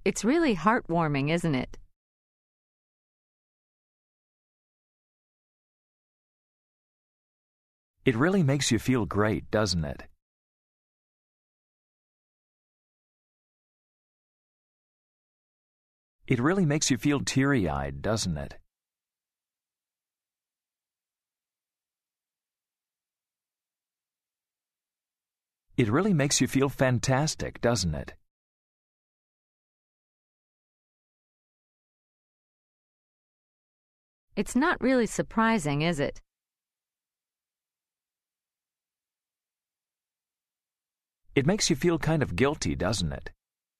It's really heartwarming, isn't it? It really makes you feel great, doesn't it? It really makes you feel teary-eyed, doesn't it? It really makes you feel fantastic, doesn't it? It's not really surprising, is it? It makes you feel kind of guilty, doesn't it?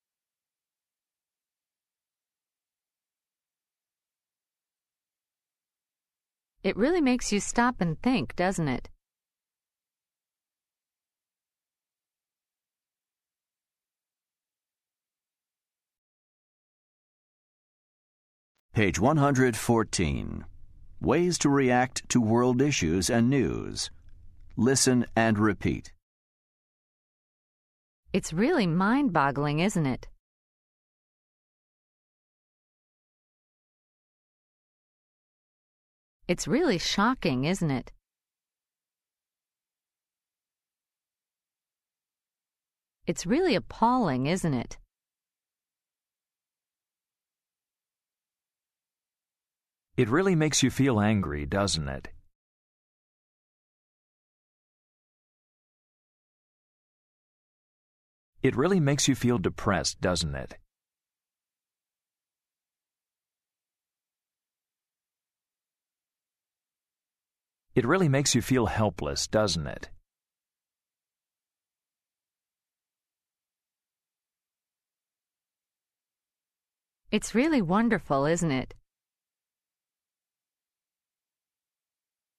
It really makes you stop and think, doesn't it? Page 114. Ways to react to world issues and news. Listen and repeat. It's really mind-boggling, isn't it? It's really shocking, isn't it? It's really appalling, isn't it? It really makes you feel angry, doesn't it? It really makes you feel depressed, doesn't it? It really makes you feel helpless, doesn't it? It's really wonderful, isn't it?